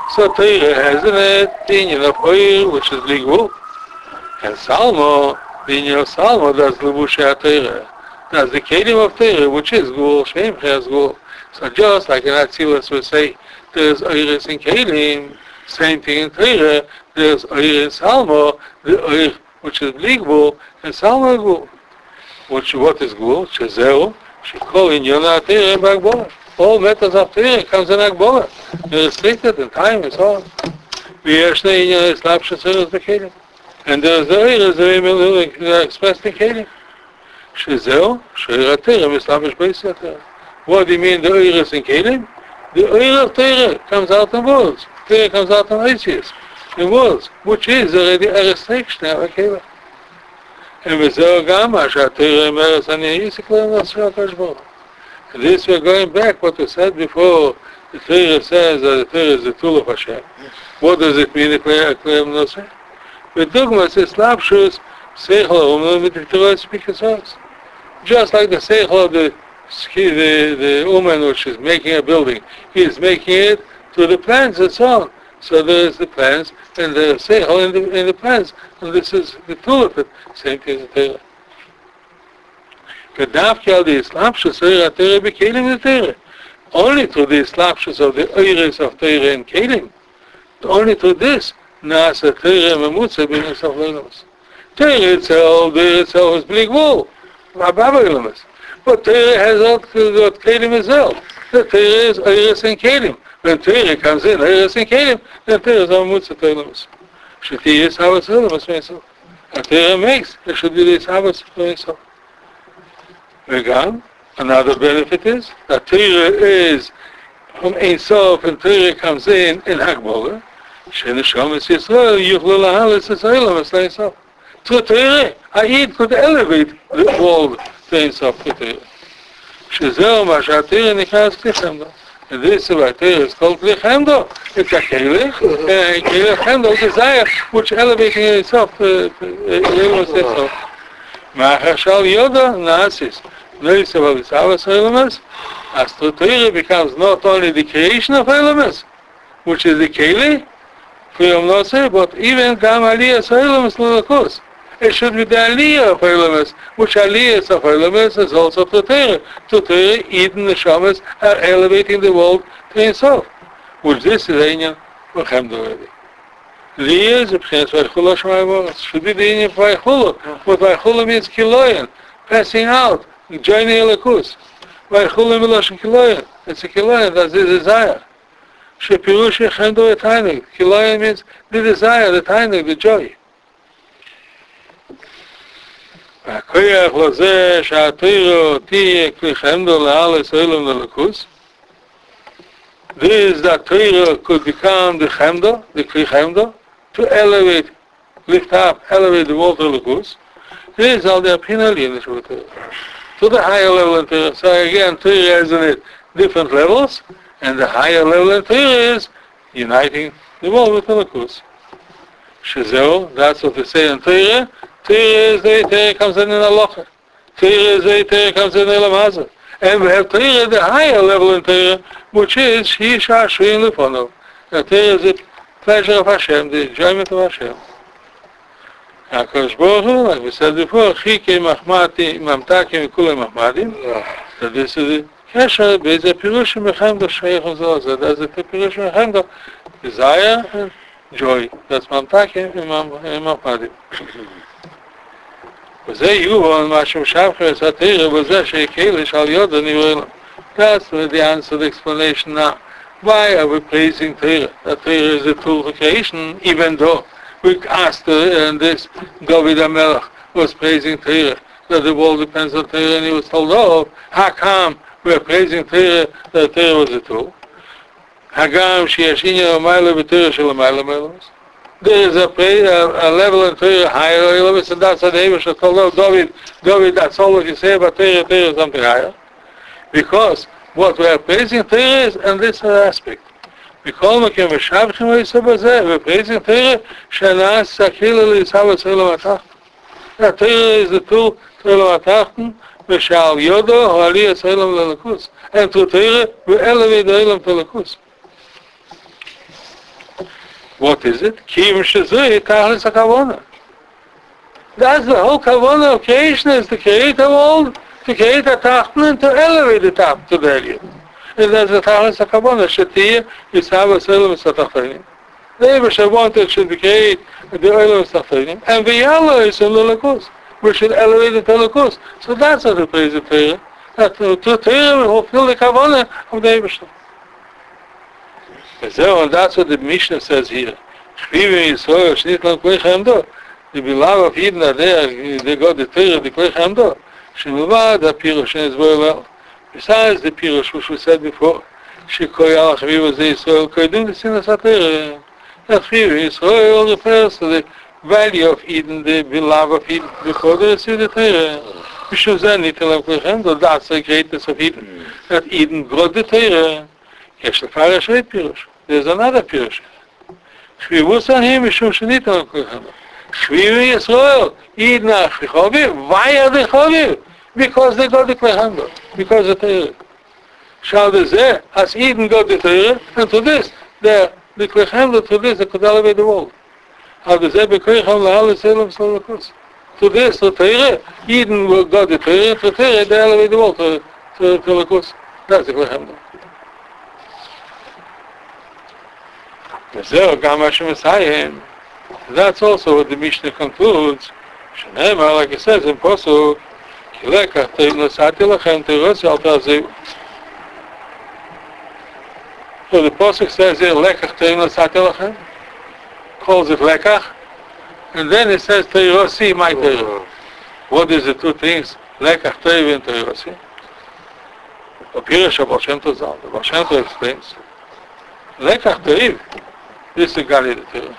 So Torah has in it the union of oil, which is legal, and Salmo, the union of Salmo, that's Levushei Torah. That's the kelim of Torah, which is Gul, Shem has Gul. So just like in Atzilus we say, there's Oiris in kelim, same thing in Torah, there's Oir in Salmo, the Oir which is Gul, and Salmo Gul. Which, what is Gul? Shezeu, Shekol in Yonah Torah and Bagbola. All methods of Torah comes in Agbola. They're restricted in time and so on. V'yeshne inyan eslapshus Oiris b'kelim. And there's the Oiris that are expressed in kelim. Shezeu, Sheir HaTorah, Mislavish Beis HaTorah. What do you mean the Oiris in kelim? The Oir of Torah comes out in words. Torah comes out in Isis, in words, which is already a restriction of a kelim. And v'zeu gama, she'aTorah emeres ani yisikla v'asra kashbo. And this we're going back, what we said before, the Torah says that the Torah is the tool of Hashem. What does it mean, a Klei Noseh? V'dugmas is lapshus, seichel ha'umno v'diktorah speakers us. Just like the seichel of the, the, the woman which is making a building, he is making it to the plans and so on. So there is the plans and the seichel in the, in the plans, and this is the tool of it. Same thing as the Torah. Kedavki al the islapshus Oir HaTorah b'kelim the Torah. Only through the islapshus of the Oiris of Torah and kelim, only through this, na'asa Torah memutza b'nus of leilamos. Torah itself, Torah itself is big wool. But Torah has not got kelim itself. The Torah is Oiris and kelim. When Torah comes in, Oiris and kelim, then Torah is memutza leilamos. Sheti is havas leilamos myself. And Torah makes, it should be this havas myself. Again, another benefit is that Torah is from Ein Sof, and Torah comes in in Hagbola. Sheneshamas Yisrael yuchlu lahalis es olam es Ein Sof. Through Torah, Ayid could elevate the world to Ein Sof to Torah. Shezeu ma she'aTorah nichas Kli Chemdo. And this is why Torah is called Kli Chemdo. It's a Keli, and Kli Chemdo desire which elevating Ein Sof to Ein Sof. Ma'achashal Yoda Naasis. Notice about this Avos Eilamas, as to Torah becomes not only the creation of Eilamas, which is the Keli, Kiyom Noseh, but even Gam Aliyas Eilamas Lulakus. It should be the Aliyah of Eilamas, which Aliyas of Eilamas is also to Torah. To Torah, Eden, the Shamas are elevating the world to Himself, which this is Einyan for Chemdo already. Liyah is a P'chines Vaychulu Shmai should be the Einyan for Vaychulu, but Vaychulu means Kiloyan, passing out. Joining Elikus. Vaychulu miloshin kiloyan. It's a kiloyan, that's the desire. Shepirush yechendo et hainug. Kiloyan means the desire, the hainug, the joy. V'hakoyach lozeh she'aTorah tiyeh kli chemdo le'alis olam lelikus. This, that Torah could become the chemdo, the kli chemdo, to elevate, lift up, elevate the world to Elikus. This is all the opinion in the Torah. To the higher level in Torah. So again, Torah has in it different levels, and the higher level in Torah is uniting the world with Elikus. Shezeu, that's what they say in Torah. Torah is the Torah comes in in Halacha. Torah is the Torah comes in in Elam. And we have Torah, the higher level in Torah, which is Shi Shashrin Lefonov. The Torah is the pleasure of Hashem, the enjoyment of Hashem. HaKadosh Baruch Hu, like we said before, Chikei Machmati, Mamtakim, Kulei Machmadim. So this is the Kesher, B'ezeh Pirushim Mechemdo Sheichon Zozah. That's the Pirushim Mechemdo, desire and joy. That's Mamtakim and Machmadim. וזה יובן מה שמשבחר את התורה בזה שיקליש על יודה נברא. That's the answer, the explanation now. Why are we praising Torah? That Torah is a tool for creation, even though we asked uh, and this David HaMelech was praising Torah, that the world depends on Torah, and he was told, oh, how come we're praising Torah, that Torah was a tool? Hagam shiashinya Amayla b'Torah shel Amayla Melos. There is a, a, a level in Torah higher, and that's what David should told, oh, David, David, that's all what you say about Torah, Torah is something higher. Because what we are praising Torah is in this aspect. בכל מקום ושבחים ויסו בזה, ופרייזים תורה, שנעשה כאילו לישאו את עולם התחתן. התורה is the tool to עולם התחתן, ושעל יודו הוא עלי את עולם ללכוס. And through Torah, we elevate the עולם to ללכוס. What is it? Kim Shazui Tachlis HaKavona. That's the whole Kavona of creation, is to create a world, to create a Tachton, and to elevate the top to the Elyon. And that's the Tachlis HaKavona. Shetiyah Yisava Selim Satachtonim. The Eibusha wanted should create the Olam Satachtonim, and the Yellow is in Lulakus. We should elevate it to Lulakus. So that's what the praise of Torah. That to Torah will fulfill the Kavona of the Eibusha. And that's what the Mishnah says here. Chvivi Yisrael Shnit Lam Kvei Chamdo. The beloved of Eden are there, they got the Torah, the Kvei Chamdo. Shemavad the Pirush and Yisrael. Besides the Pirush, which we said before, Shekoyal Chvivi was the Yisrael, Koydim the Sinas HaTorah. That Chvivi Yisrael refers to the value of Eden, the beloved of Eden, before they receive the Torah. Mishum Zeh Nit Lam Kvei Chamdo, that's the greatness of Eden. That Eden got the Torah. There's another Pirush. Shvivus Ahim Mishum Shenit Lam Kvei Chamdo. Shvivi Yisrael, Eden Achrichoviv. Why are they Choviv? Because they got the Kvei Chamdo. Because of the Torah. Shal Dezeh, as Eden got the Torah, and to this, the the Kvei Chamdo, to this, they could elevate the world. Al Dezeh B'Kvei Chamdo L'Hal Yisrael L'Slakus. To this, to Torah, Eden got the Torah, to Torah, they elevate the world to to to Lakus. That's the Kvei Chamdo. That's also what the Mishnah concludes. Like it says in Posuk, so the Posuk says here, Lekach Teim L'Sati Lachem, calls it Lekach, and then it says Teirosi, my Teiro. What is the two things? Lekach Teim and Teirosi. The Pirush of Baal Shem Tov Zal, the Baal Shem Tov explains, Lekach Teim. This is Gali the Torah.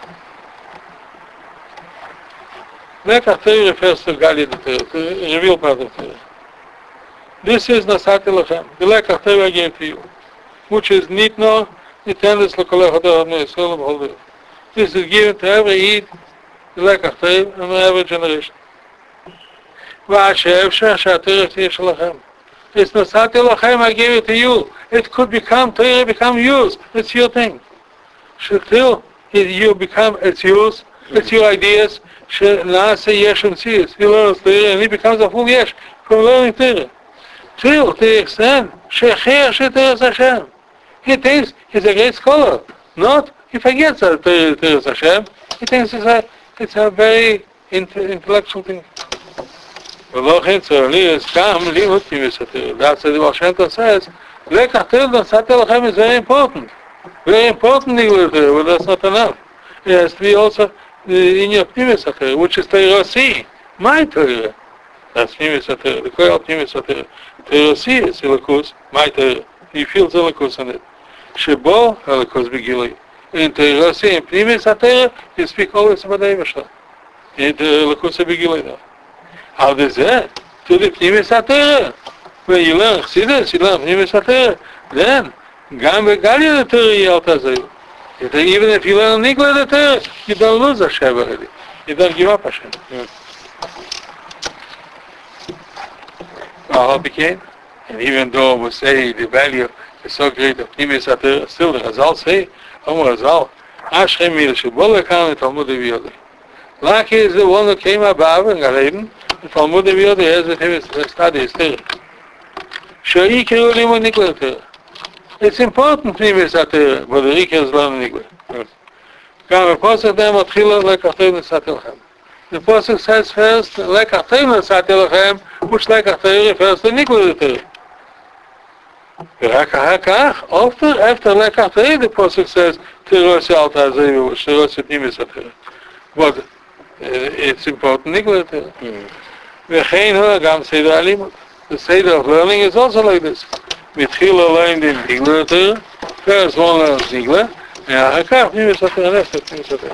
Lekach Torah refers to Gali the Torah, to the reveal part of Torah. This is Nasati Lachem, the Lekach Torah I gave to you, which is Nitno, Nitendes L'Kolech Hadar Abnei Yisrael B'Holder. This is given to every Eid, the Lekach Torah, and every generation. V'asher Efshar Sh'Atorah Tiyeh Shalachem. It's Nasati Lachem, I gave it to you. It could become Torah, become yours. It's your thing. Till you become, it's yours, it's your ideas. Na'aseh yesh u'mtzius. He learns Torah and he becomes a full yesh from learning Torah. Till to the extent, shecher she'Torah Hashem. He thinks he's a great scholar. Not, he forgets that Torah is Hashem. He thinks it's a, it's a very intellectual thing. That's what the Baal Shem Tov says. Lekach Torah L'Sati Lachem is very important. Very important Torah, but that's not enough. It has to be also in your Pnimis HaTorah, which is Teirosi, my Torah. That's Pnimis HaTorah, the Koyal Pnimis HaTorah. Teirosi is Elikus, my Torah. He feels Elikus on it. Shebo, Elikus Begili. In Teirosi, in Pnimis HaTorah, you speak always about the Eibusha. In Elikus Begili now. How does that? To the Pnimis HaTorah. When you learn Chassidus, you learn Pnimis HaTorah. Then, Gam Begalia the Torah Yalt Hazayim. Even if you learn Nigla the Torah, you don't lose Hashem already. You don't give up Hashem. All became, and even though we say the value is so great of Pnimis HaTorah, still the Chazal say, Omer Chazal, Ashrei Mir Shebol Lekhan the Talmud V'Yodei. Lucky is the one who came above and Galeden, the Talmud V'Yodei has with him to study his Torah. Shei Kiru Limud Nigla the Torah. It's important Pnimis HaTorah, but the Rikah is learning Nigla. Gam Posuk then Matchila Lekach Torah L'Sati Lachem. The Posuk says first, Lekach Torah L'Sati Lachem, which Lekach Torah refers to Nigla the Torah. After, after Lekach Torah, the Posuk says, Teirosi Alta Hazayim, which Teirosi Pnimis HaTorah. But uh, it's important Nigla the Torah. V'chein hu Gam Seder Alimut. The Seder of learning is also like this. Mitchila learned in Nigla the Torah. First one learns Nigla, and Achakach Pnimis HaTorah, and after Pnimis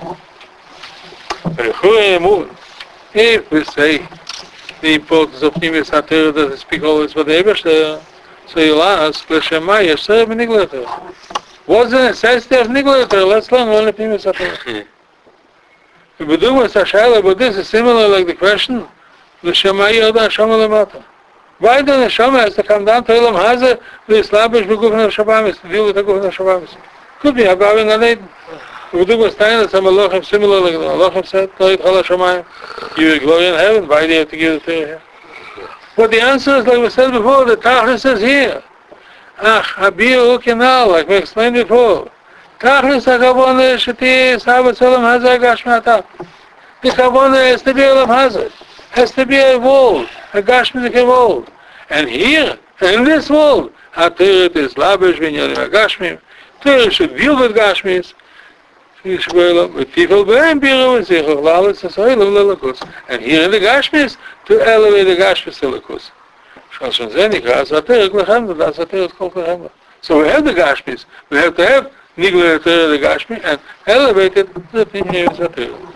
HaTorah. If we say the importance of Pnimis HaTorah that they speak always about the Eibusha, so you'll ask, L'Shema Yasher B'Nigla the Torah. What's the necessity of Nigla the Torah? Let's learn only Pnimis HaTorah. If we do with Hashem, but this is similar like the question, L'Shema Yoda Shama Lamata. Why the Neshama has to come down to Elam Hazeh, the Islabish Begufin of Shabbamis, to deal with the Gufin of Shabbamis? Could be Hagav in Gan Eden. We do was time that some Malachim similar like the Malachim said, Toit Chol HaShamayim, give you glory in heaven, why do you have to give the Torah here? But the answer is, like we said before, the Tachlis is here. Ach, Habir Ukinal, like we explained before. Tachlis HaKavona Sheti Sabat Salam Hazar Gashmata. The Kavona has to be Olam Hazar. Has to be evolved. A Gashmic evolved. And here, in this world, HaTorah is Labish Vinyanim HaGashmim. Torah should deal with Gashmis. And here in the Gashmis, to elevate the Gashmis Elikus. So we have the Gashmis, we have to have Nigla the Gashmi and elevate it to the Pneumius HaTorah.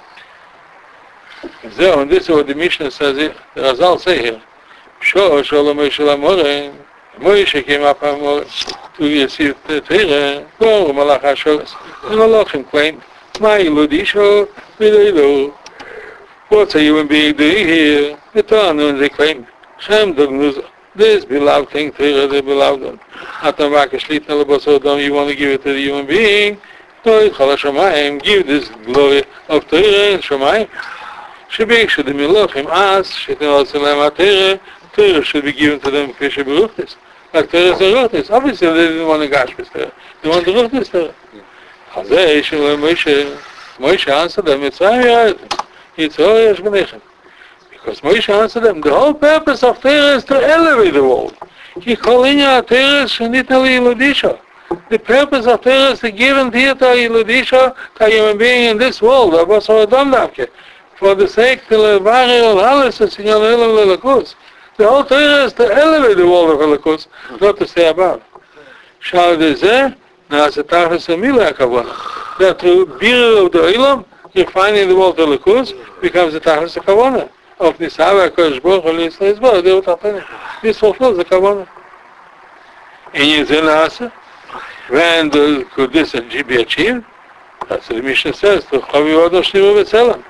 And this is what the Mishnah says here, the Razal say here. Shor Shalom Yishalam Morem, Moshe came up and to receive the Torah, go Malach HaSholas. And Malachim claimed, my Ludisho, Vidailo. What's a human being doing here? The Torah, and they claimed, Shem Dognuza, this beloved thing, Torah, the beloved one. Atamaka Shlitna Labasodam, you want to give it to the human being? Toit Chol HaShamayim, give this glory of Torah and Shamayim. Shebek should the Malachim ask, Shetin Al-Salam HaTorah, Torah should be given to them, Fisher Beruchtis. Like Torah is a Ruchtis. Obviously, they didn't want the Gashmis Torah. They want the Ruchtis Torah. Hazeh, Shalom Moshe, Moshe answered them, Yitzhak Yitzhak Yitzhak Because Moshe answered them, the whole purpose of Torah is to elevate the world. Ki Cholinya Torah Shenitna L'Yiludisha. The purpose of Torah is to give and here to Yiludisha, to a human being in this world, Abbas Adam Davke. For the sake to Levari Ol Halis, and Sinyan Elam Lelakus. The whole Torah is to elevate the world of Holocaust, not to stay above. Shal Dezeh, Na'aseh Tachlis HaMila HaKavona. That through Birur of the Olam, refining the world of Holocaust, becomes the Tachlis HaKavona. Of Nisava HaKadosh Baruch Hu L'Yisrael Yisborach, they will Tachlis. This fulfills the Kavona. And Yezeh Na'aseh, when the, could this be achieved? That's what the Mishnah says, to Chavi Odo Shnivu B'Tzelem.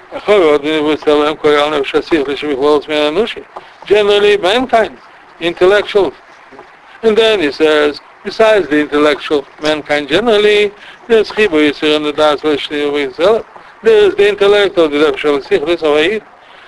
Generally, mankind, intellectual. And then he says, besides the intellectual mankind generally, there's Chibu Yisir and the Das Vashni Yisrael. There's the intellect of the Nefesh HaSichlis of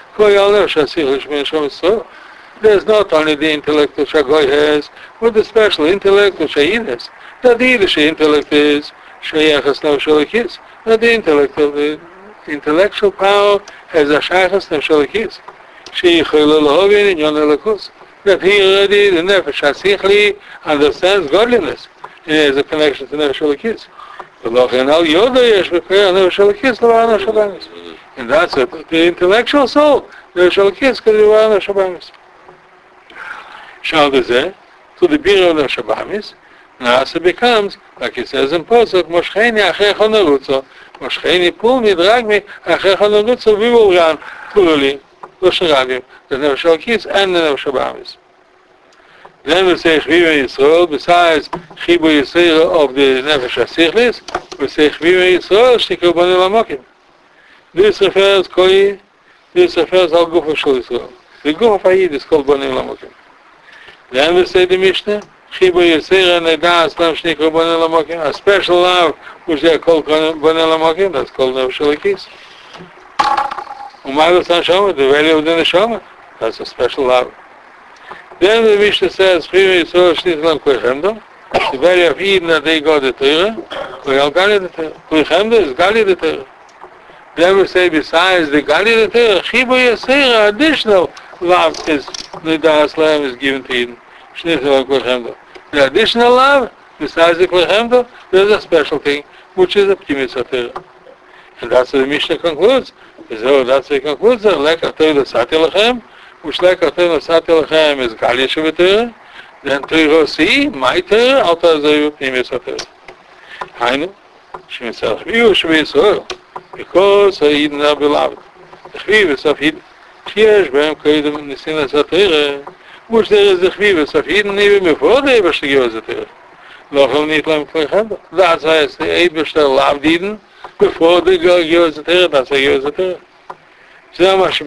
Ayid. There's not only the intellect which a Goy has, but the special intellect which a Yid has. That the Yiddish intellect is Shayachas Nefesh HaLikis. That the intellect of the intellectual power has a Shayachas Nefesh HaLikis. She Chayla in Yon Elikus. That he already, the Nefesh HaSichli, understands godliness. He has a connection to Nefesh HaLikis. And that's it. The intellectual soul, Nefesh HaLikis, can be Nefesh HaBamis. Shal Dezeh, to the Birur of Nefesh HaBamis, Na'aseh becomes, like it says in Posuk, Moshcheni Achecha Nerutzo. Moshcheni pull me, drag me, Achecha Nerutzo, we will run, plurally, Loshen Rabim, the Nefesh HaLikis and the Nefesh HaBamis. Then we say Chviva Yisrael, besides Chibu Yisrael of the Nefesh HaSichlis, we say Chviva Yisrael, Shtikru Bani Lamokim. This refers, Koi, this refers al Guf of Shul Yisrael. The Guf of Ayid is called Bani Lamokim. Then we say the Mishnah, Chibu Yisrael and Eda Aslam Shtikru Bani Lamokim, a special love which they are called Bani Lamokim, that's called Nefesh HaLikis. Umayla San Shoma, the value of the Neshama, that's a special love. Then the Mishnah says, Chviva Yisrael Shnitlam Koichemdo, the value of Eden that they got the Torah, Koyal Gali the Torah. Koichemdo is Gali the Torah. Then we say, besides the Gali the Torah, Chibu Yisrael, additional love is, Nida Aslam is given to Eden, Shnitlam Koichemdo. The additional love, besides the Koichemdo, there's a special thing, which is the Pnimis HaTorah. And that's what the Mishnah concludes. So that's what it concludes, Lekach Torah Sati Lachem, which like a Torah Sati Lachem is Galia Shevet, then Torah Si, my Torah, Alta Zayu Pnimis HaTorah. Hainu, Shemitzah Chviv Shvei Yisrael, because Ha'idin are beloved. The Chviv of Hidin, Sheyesh Behem Koydim Nisinas HaTorah, which there is the Chviv of Hidin even before the Eibush to give us the Torah. Lochel Nitlam Koychemdo. That's why it's the Eibush to love Hidin before they give us the Torah, that's why give us the Torah. Because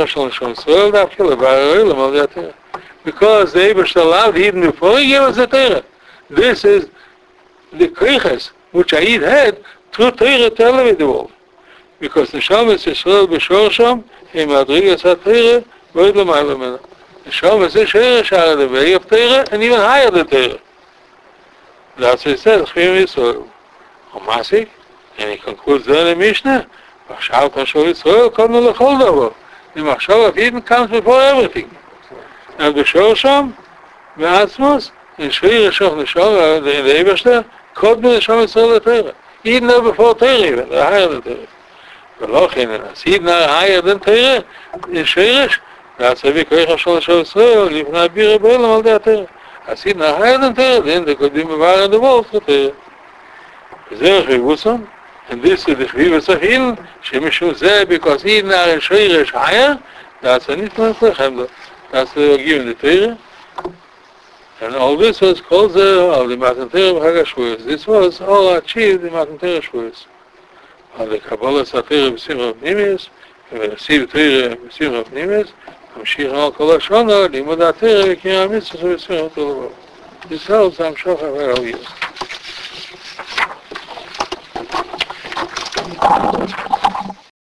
the Eibush allowed Eden before he gave us the Torah. This is the Koiches which Ayid had through Torah to elevate the world. Because Neshamas Yisrael b'shorsham he madrigas ha-Torah v'od l'mayla mena. Neshamas is Sheresh are the way of Torah and even higher than Torah. That's what he said, Chvim Yisrael. Masik, and he concludes then in Mishnah, Machshav Tashor Yisrael kodnu l'chol davar. The Machshav of Eden comes before everything. And b'shorsham, v'atzmos, in Shri Reshach Neshama, in the Ebershter, kodnu Neshama Yisrael l'Torah. Eden are before Torah even, they're higher than Torah. ולכן, as Eden are higher than Torah, in Shirish, that's why we koich HaShol Neshama Yisrael, livna bira b'olam al dei Torah. As Eden are higher than Torah, then they could be mevar in the world for Torah. וזה חיבוסון, and this is the חיבוס of Eden, שמשום זה, because Eden are in Shirish higher, that's a nicht more lechem, that's they were given the Torah. And all this was called the, of the Matan Torah b'Chag HaShavuos. This was all achieved in Matan Torah Shavuos. על לקבול את התורה בשמחה פנימית, ולהשיב תורה בשמחה פנימית, ממשיך על כל השונה, לימוד התורה וקריאה המצוות בשמחה תורה. This helps המשוך אחר העיר.